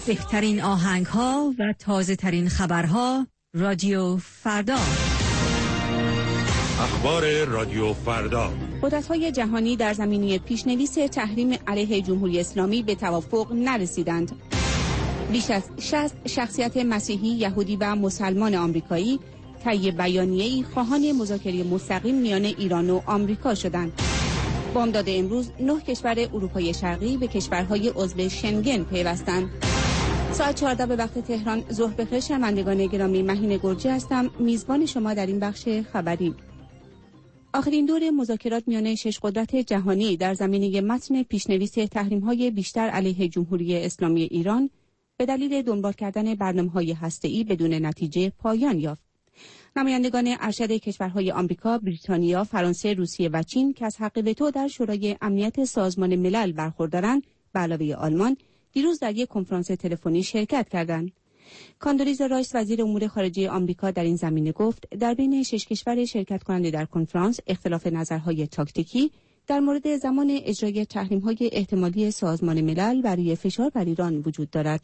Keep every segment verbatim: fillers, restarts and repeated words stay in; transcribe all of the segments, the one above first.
بهترین آهنگ ها و تازه ترین خبرها. رادیو فردا. اخبار رادیو فردا. قدرت‌های جهانی در زمینه پیشنویس تحریم علیه جمهوری اسلامی به توافق نرسیدند. بیش از شصت شخصیت مسیحی، یهودی و مسلمان آمریکایی طی بیانیه‌ای خواهان مذاکره مستقیم میان ایران و آمریکا شدند. بامداد امروز نه کشور اروپای شرقی به کشورهای عضو شنگن پیوستند. ساعت چهارده به وقت تهران. ظهر بخیر شنوندگان گرامی، مهین گرجی هستم، میزبان شما در این بخش خبری. آخرین دور مذاکرات میان شش قدرت جهانی در زمینه متن پیشنویس تحریم‌های بیشتر علیه جمهوری اسلامی ایران به دلیل دنبال کردن برنامه‌های هسته‌ای بدون نتیجه پایان یافت. نمایندگان ارشد کشورهای آمریکا، بریتانیا، فرانسه، روسیه و چین که از حق وتو در شورای امنیت سازمان ملل برخوردارند، به علاوه آلمان، دیروز در یک کنفرانس تلفنی شرکت کردند. کاندولیزا رایس، وزیر امور خارجه آمریکا، در این زمینه گفت در بین شش کشور شرکت کننده در کنفرانس اختلاف نظرهای تاکتیکی در مورد زمان اجرای تحریم‌های احتمالی سازمان ملل برای فشار بر ایران وجود دارد.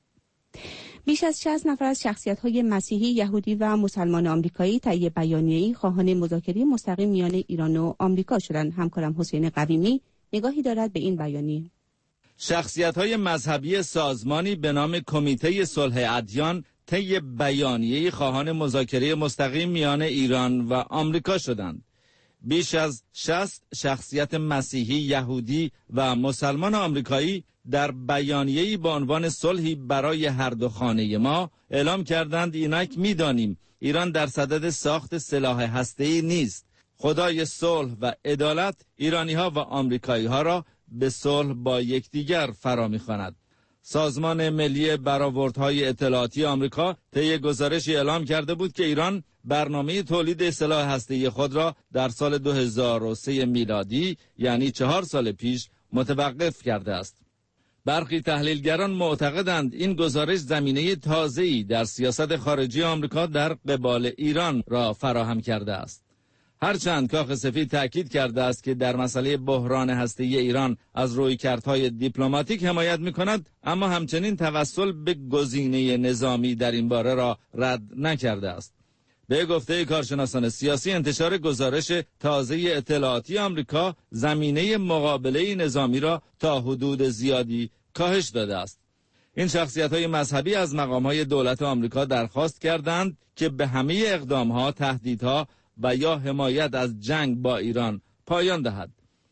بیش از شصت نفر از شخصیت‌های مسیحی، یهودی و مسلمان آمریکایی طی بیانیه‌ای خواهان مذاکره مستقیم میان ایران و آمریکا شدند. همکارم حسین قویمی نگاهی دارد به این بیانیه. شخصیت‌های مذهبی سازمانی به نام کمیته صلح ادیان طی بیانیه‌ای خواهان مذاکره مستقیم میان ایران و آمریکا شدند. بیش از شصت شخصیت مسیحی، یهودی و مسلمان آمریکایی در بیانیه‌ای با عنوان صلحی برای هر دو خانه ما اعلام کردند اینک می‌دانیم ایران در صدد ساخت سلاح هسته‌ای نیست. خدای صلح و عدالت ایرانی‌ها و آمریکایی‌ها را به صلح با یکدیگر فرا می‌خواند. سازمان ملی برآوردهای اطلاعاتی آمریکا طی گزارشی اعلام کرده بود که ایران برنامه تولید سلاح هسته‌ای خود را در سال دو هزار و سه میلادی، یعنی چهار سال پیش، متوقف کرده است. برخی تحلیلگران معتقدند این گزارش زمینه تازه‌ای در سیاست خارجی آمریکا در قبال ایران را فراهم کرده است. هرچند کاخ سفید تاکید کرده است که در مسئله بحران هسته‌ای ایران از رویکردهای دیپلماتیک حمایت می‌کند، اما همچنین توسل به گزینه نظامی در این باره را رد نکرده است. به گفته کارشناسان سیاسی، انتشار گزارش تازه اطلاعاتی آمریکا زمینه مقابله نظامی را تا حدود زیادی کاهش داده است. این شخصیت‌های مذهبی از مقام‌های دولت آمریکا درخواست کردند که به همه اقدام‌ها، تهدیدها و یا حمایت از جنگ با ایران پایان دهد.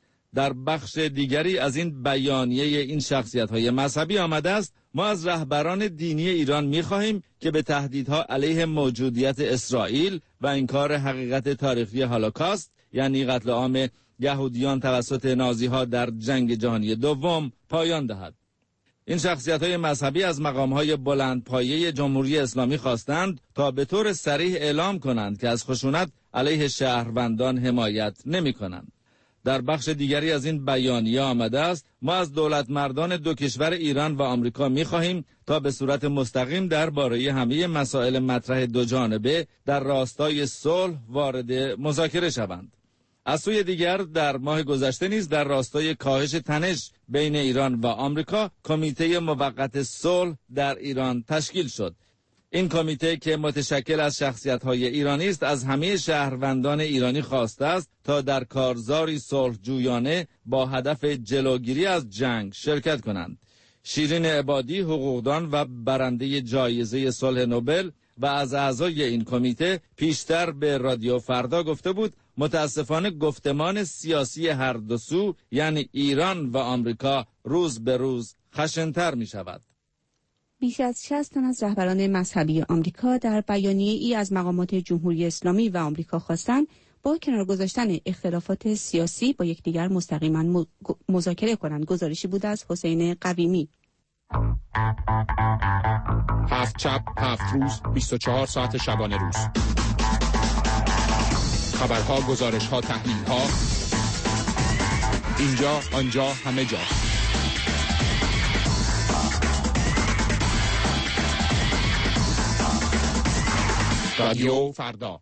در بخش دیگری از این بیانیه این شخصیت‌های مذهبی آمده است: ما از رهبران دینی ایران می‌خواهیم که به تهدیدها علیه موجودیت اسرائیل و انکار حقیقت تاریخی هولوکاست، یعنی قتل عام یهودیان توسط نازی‌ها در جنگ جهانی دوم، پایان دهد. این شخصیت‌های مذهبی از مقام‌های بلندپایه جمهوری اسلامی خواستند تا به طور صریح اعلام کنند که از خشونت علیه شهروندان حمایت نمی‌کنند. در بخش دیگری از این بیانیه آمده است: ما از دولت مردان دو کشور ایران و آمریکا می‌خواهیم تا به صورت مستقیم درباره همه مسائل مطرح دو جانبه در راستای صلح وارد مذاکره شوند. از سوی دیگر در ماه گذشته نیز در راستای کاهش تنش بین ایران و آمریکا کمیته موقت صلح در ایران تشکیل شد. این کمیته که متشکل از شخصیت‌های ایرانی است از همه شهروندان ایرانی خواسته است تا در کارزاری صلح‌جویانه با هدف جلوگیری از جنگ شرکت کنند. شیرین عبادی، حقوقدان و برنده جایزه صلح نوبل و از اعضای این کمیته پیشتر به رادیو فردا گفته بود متاسفانه گفتمان سیاسی هر دو سو، یعنی ایران و آمریکا، روز به روز خشن‌تر می شود. بیش از شصت تن از رهبران مذهبی آمریکا در بیانیه ای از مقامات جمهوری اسلامی و آمریکا خواستند با کنار گذاشتن اختلافات سیاسی با یکدیگر مستقیما مذاکره کنند. گزارشی بود از حسین قویمی. هفت شب، هفت روز، بیست و چهار ساعت شبانه روز. خبرها، گزارش‌ها، تحلیل‌ها، اینجا، آنجا، همه جا. رادیو فردا.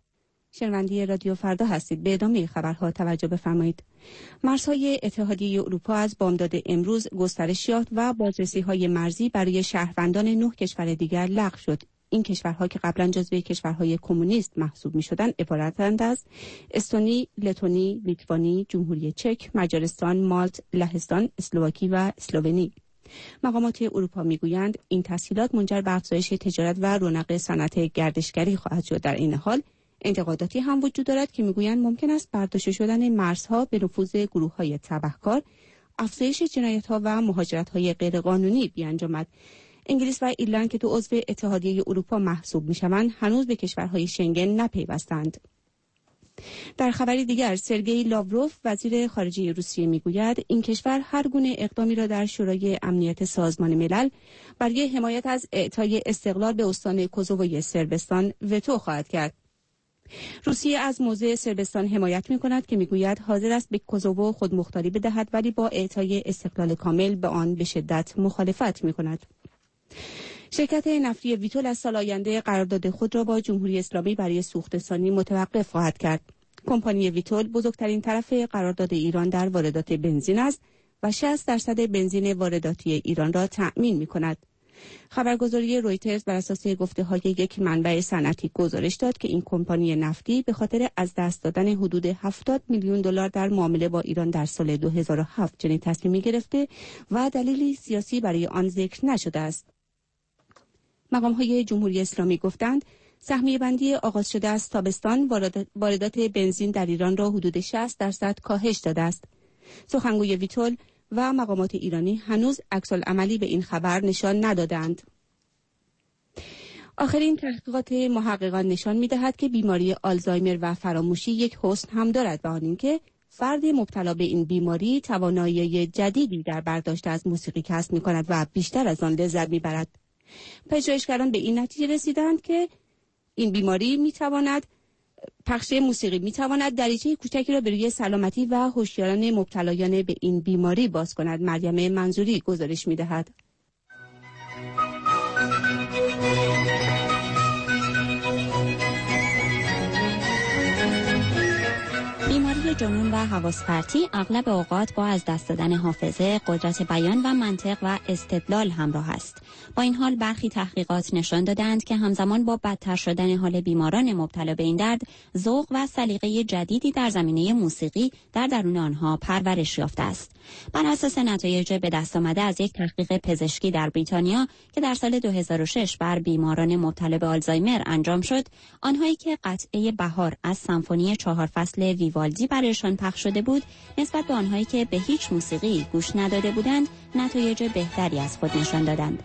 شنونده رادیو فردا هستید. به ادامه خبرها توجه بفرمایید. مرزهای اتحادیه اروپا از بامداد امروز گسترش یافت و بازرسی‌های مرزی برای شهروندان نه کشور دیگر لغو شد. این کشورها که قبلا جزو کشورهای کمونیست محسوب می‌شدند عبارتند از استونی، لتونی، لیتوانی، جمهوری چک، مجارستان، مالت، لهستان، اسلواکی و اسلوونی. مقامات اروپا میگویند این تسهیلات منجر به افزایش تجارت و رونق صنعت گردشگری خواهد شد. در این حال انتقاداتی هم وجود دارد که میگویند ممکن است برداشته شدن مرزها به نفوذ گروه‌های تبهکار، افزایش جنایت‌ها و مهاجرت‌های غیرقانونی بیانجامد. انگلیس و ایرلند که تو عضو اتحادیه اروپا محسوب می‌شوند هنوز به کشورهای شنگن نپیوستند. در خبری دیگر سرگئی لاوروف وزیر خارجه روسیه میگوید این کشور هر گونه اقدامی را در شورای امنیت سازمان ملل برای حمایت از اعطای استقلال به استان کوزوو صربستان وتو خواهد کرد. روسیه از موضع صربستان حمایت می‌کند که میگوید حاضر است به کوزوو خودمختاری بدهد ولی با اعطای استقلال کامل به آن به شدت مخالفت می‌کند. شرکت نفتی ویتول از سال آینده قرارداد خود را با جمهوری اسلامی برای سوخته‌سازی متوقف خواهد کرد. کمپانی ویتول بزرگترین طرف قرارداد ایران در واردات بنزین است و شصت درصد بنزین وارداتی ایران را تأمین می‌کند. خبرگزاری رویترز بر اساس گفته‌های یک منبع صنعتی گزارش داد که این کمپانی نفتی به خاطر از دست دادن حدود هفتاد میلیون دلار در معامله با ایران در سال دو هزار و هفت چنین تصمیمی گرفته و دلیلی سیاسی برای آن ذکر نشده است. مقام‌های جمهوری اسلامی گفتند سهمیه بندی آغاز شده از تابستان واردات بنزین در ایران را حدود شصت درصد کاهش داده است. سخنگوی ویتول و مقامات ایرانی هنوز عکس‌العملی به این خبر نشان ندادند. آخرین تحقیقات محققان نشان می‌دهد که بیماری آلزایمر و فراموشی یک حسن هم دارد و آن اینکه فرد مبتلا به این بیماری توانایی جدیدی در برداشت از موسیقی کسب می‌کند و بیشتر از آن لذت می‌برد. پژوهشگران به این نتیجه رسیدند که این بیماری می‌تواند پخش موسیقی می‌تواند دریچه کوچکی را به روی سلامتی و هوشیاران مبتلایان به این بیماری باز کند. مریم منظوری گزارش می‌دهد. بیماری جنون و حواس پرتی اغلب اوقات با از دست دادن حافظه، قدرت بیان و منطق و استدلال همراه است. با این حال برخی تحقیقات نشان دادند که همزمان با بدتر شدن حال بیماران مبتلا به این درد، ذوق و سلیقه جدیدی در زمینه موسیقی در درون آنها پرورش یافته است. بر اساس نتایج به دست آمده از یک تحقیق پزشکی در بریتانیا که در سال دو هزار و شش بر بیماران مبتلا به آلزایمر انجام شد، آنهایی که قطعه بهار از سمفونی چهار فصل ویوالدی برایشان پخش شده بود، نسبت به آنهایی که به هیچ موسیقی گوش نداده بودند، نتایج بهتری از خود نشان دادند.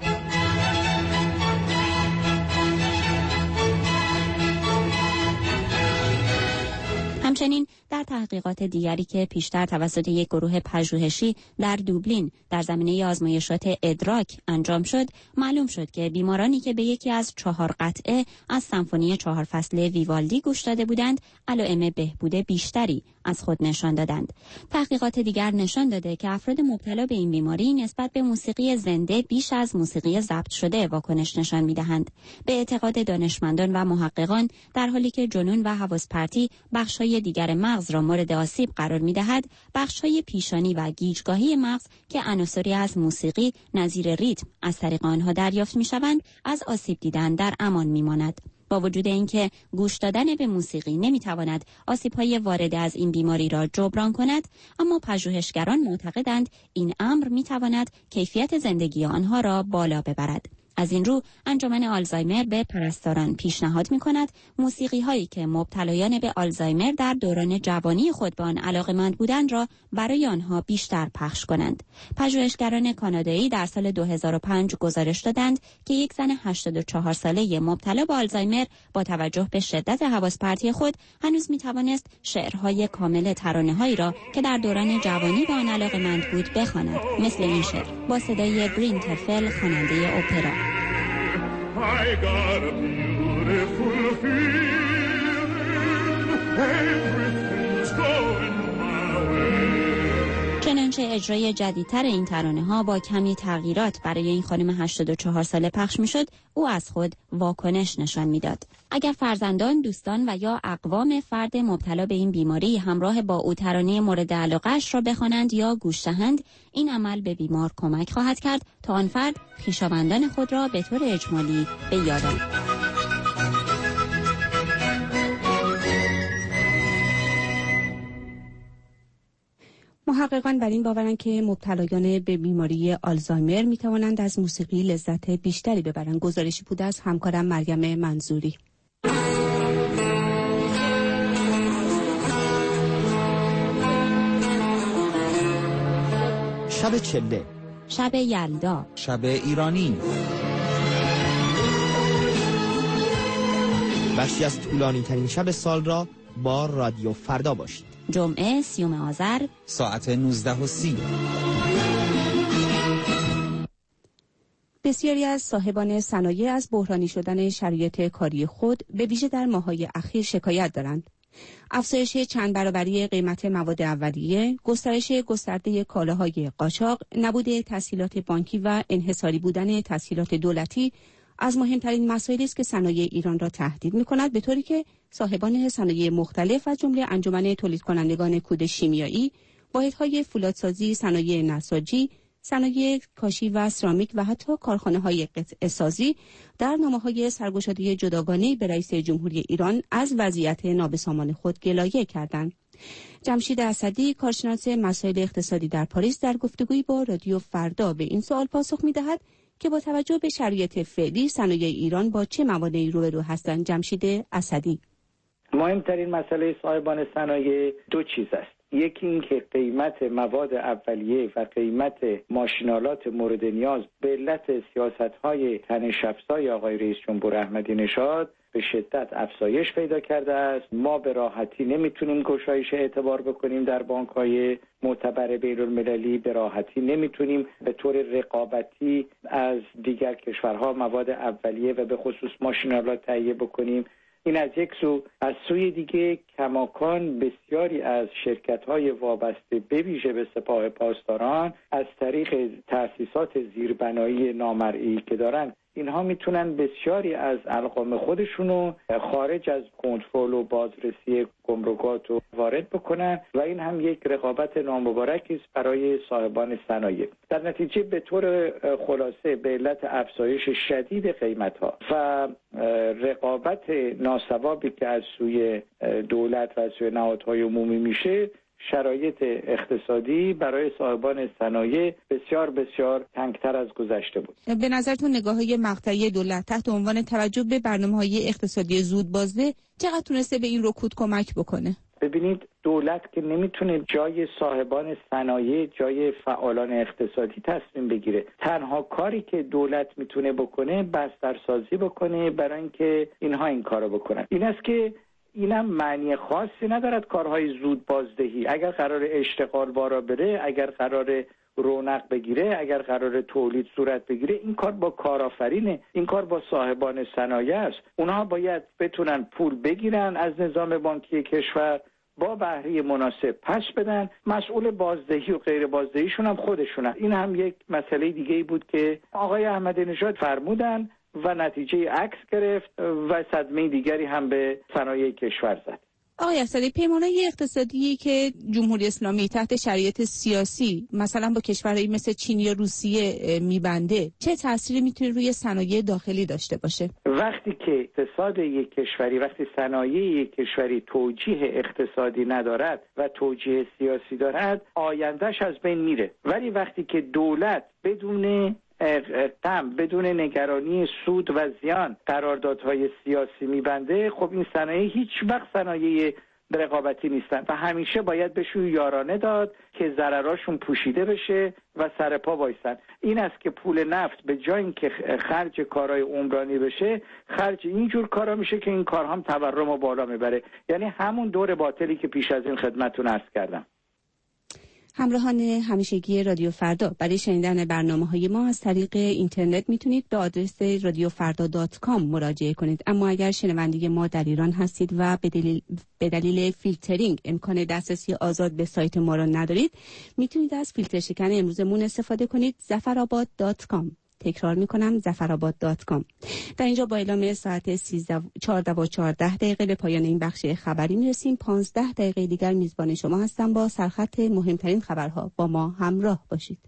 همچنین در تحقیقات دیگری که پیشتر توسط یک گروه پژوهشی در دوبلین در زمینه آزمایشات ادراک انجام شد، معلوم شد که بیمارانی که به یکی از چهار قطعه از سمفونی چهار فصل ویوالدی گوش داده بودند، علائم بهبود بیشتری از خود نشان دادند. تحقیقات دیگر نشان داده که افراد مبتلا به این بیماری نسبت به موسیقی زنده بیش از موسیقی ضبط شده واکنش نشان می‌دهند. به اعتقاد دانشمندان و محققان، در حالی که جنون و حواس پرتی بخش‌های دیگر مغز را مورد آسیب قرار می‌دهد، بخش‌های پیشانی و گیجگاهی مغز که عناصری از موسیقی نظیر ریتم از طریق آنها دریافت می‌شوند، از آسیب دیدن در امان می‌ماند. با وجود اینکه گوش دادن به موسیقی نمی‌تواند آسیب‌های وارد از این بیماری را جبران کند، اما پژوهشگران معتقدند این امر می‌تواند کیفیت زندگی آنها را بالا ببرد. از این رو انجمن آلزایمر به پرستاران پیشنهاد می‌کند موسیقی هایی که مبتلایان به آلزایمر در دوران جوانی خود به آن علاقه‌مند بودند را برای آنها بیشتر پخش کنند. پژوهشگران کانادایی در سال دو هزار و پنج گزارش دادند که یک زن هشتاد و چهار ساله مبتلا به آلزایمر با توجه به شدت حواس پرتی خود هنوز می‌توانست شعرهای کامل ترانه‌هایی را که در دوران جوانی به آن علاقه‌مند بود بخواند، مثل این شعر با صدای برین ترفل خواننده اپرا. I got a beautiful feeling, everything's going my way. چنانچه اجرای جدیدتر این ترانه ها با کمی تغییرات برای این خانم هشتاد و چهار ساله پخش می شد، او از خود واکنش نشان می داد. اگر فرزندان، دوستان و یا اقوام فرد مبتلا به این بیماری همراه با او ترانه مورد علاقه‌اش را بخوانند یا گوش دهند، این عمل به بیمار کمک خواهد کرد تا آن فرد خویشاوندان خود را به طور اجمالی به یاد آورد. محققان بر این باورند که مبتلایان به بیماری آلزایمر می توانند از موسیقی لذت بیشتری ببرند. گزارشی بود از همکارم مریم منظوری. شب چله، شب یلدا، شب ایرانی، بخشی از طولانی ترین شب سال را با رادیو فردا باشید. جمعه سیوم آذر ساعت نوزده و سی. بسیاری از صاحبان صنایع از بحرانی شدن شرایط کاری خود به ویژه در ماه‌های اخیر شکایت دارند. افزایش چند برابری قیمت مواد اولیه، گسترش گسترده کالاهای قاچاق، نبود تسهیلات بانکی و انحصاری بودن تسهیلات دولتی از مهمترین مسائلی است که صنایع ایران را تهدید می‌کند، به طوری که صاحبان صنایع مختلف از جمله انجمن تولید کنندگان کود شیمیایی، واحدهای فولادسازی، صنایع نساجی، صنایع کاشی و سرامیک و حتی کارخانه‌های قطعه‌سازی در نامه‌های سرگشاده جداگانه‌ای به رئیس جمهوری ایران از وضعیت نابسامان خود گلایه کردند. جمشید اسدی، کارشناس مسائل اقتصادی در پاریس، در گفتگویی با رادیو فردا به این سوال پاسخ می‌دهد که با توجه به شرایط فعلی صنایع ایران با چه موانعی روبرو هستند. جمشید اسدی: مهمترین مسئله صاحبان صنایع دو چیز است. یکی این که قیمت مواد اولیه و قیمت ماشینالات مورد نیاز به علت سیاست‌های تنش‌افزای آقای رئیس جمهور احمدی نژاد به شدت افزایش پیدا کرده است. ما به راحتی نمیتونیم گشایش اعتبار بکنیم در بانک‌های معتبر بین‌المللی، به راحتی نمیتونیم به طور رقابتی از دیگر کشورها مواد اولیه و به خصوص ماشینالات تهیه بکنیم. این از یک سو. از سوی دیگه کماکان بسیاری از شرکت‌های وابسته به ویژه به سپاه پاسداران از طریق تأسیسات زیربنایی نامرئی که دارن، اینها میتونن بسیاری از ارقام خودشونو خارج از کنترل و بازرسی گمرکات رو وارد بکنن و این هم یک رقابت نامبارکی است برای صاحبان صنایع. در نتیجه به طور خلاصه به علت افزایش شدید قیمت‌ها و رقابت ناسوابی که از سوی دولت و از سوی نهادهای عمومی میشه، شرایط اقتصادی برای صاحبان صنایع بسیار بسیار تنگتر از گذشته بود. به نظرتون نگاه‌های مقطعی دولت تحت عنوان توجه به برنامه‌های اقتصادی زود بازده چقدر تونسته به این رکود کمک بکنه؟ ببینید، دولت که نمیتونه جای صاحبان صنایع، جای فعالان اقتصادی تصمیم بگیره. تنها کاری که دولت میتونه بکنه بسترسازی بکنه برای اینکه اینها این کارو بکنن. این است که اینم معنی خاصی ندارد کارهای زود بازدهی. اگر قرار اشتغال بارا بره، اگر قرار رونق بگیره، اگر قرار تولید صورت بگیره، این کار با کارآفرینه، این کار با صاحبان صنایع است. اونها باید بتونن پول بگیرن از نظام بانکی کشور، با بهره مناسب پس بدن، مسئول بازدهی و غیر بازدهیشون هم خودشونن. این هم یک مسئله دیگه ای بود که آقای احمدی نژاد فرمودن و نتیجه عکس گرفت و صدمه دیگری هم به صنایع کشور زد. آقای اسدی، پیمانهای اقتصادی که جمهوری اسلامی تحت شرایط سیاسی مثلا با کشورهایی مثل چین یا روسیه میبنده، چه تأثیری میتونه روی صنایع داخلی داشته باشه؟ وقتی که اقتصاد یک کشوری، وقتی صنایع یک کشوری توجیه اقتصادی ندارد و توجیه سیاسی دارد، آیندهش از بین میره. ولی وقتی که دولت بدون غم، بدون نگرانی سود و زیان قراردادهای سیاسی میبنده، خب این صنایع هیچ وقت صنایع رقابتی نیستن و همیشه باید بهشون یارانه داد که ضرراشون پوشیده بشه و سر پا وایسن. این است که پول نفت به جای اینکه خرج کارهای عمرانی بشه، خرج اینجور کارا میشه که این کارها هم تورم و بالا میبره. یعنی همون دور باطلی که پیش از این خدمتتون عرض کردم. همراهان همیشگی رادیو فردا، برای شنیدن برنامه‌های ما از طریق اینترنت میتونید به آدرس رادیو فردا دات کام مراجعه کنید. اما اگر شنونده ما در ایران هستید و به دلیل, به دلیل فیلترینگ امکان دسترسی آزاد به سایت ما را ندارید، میتونید از فیلتر شکن امروزمون استفاده کنید، ظفرآباد دات کام. تکرار میکنم، ظفرآباد دات کام. در اینجا با اعلام ساعت چهارده و چهارده دقیقه به پایان این بخش خبری میرسیم. پانزده دقیقه دیگر میزبان شما هستم با سرخط مهمترین خبرها. با ما همراه باشید.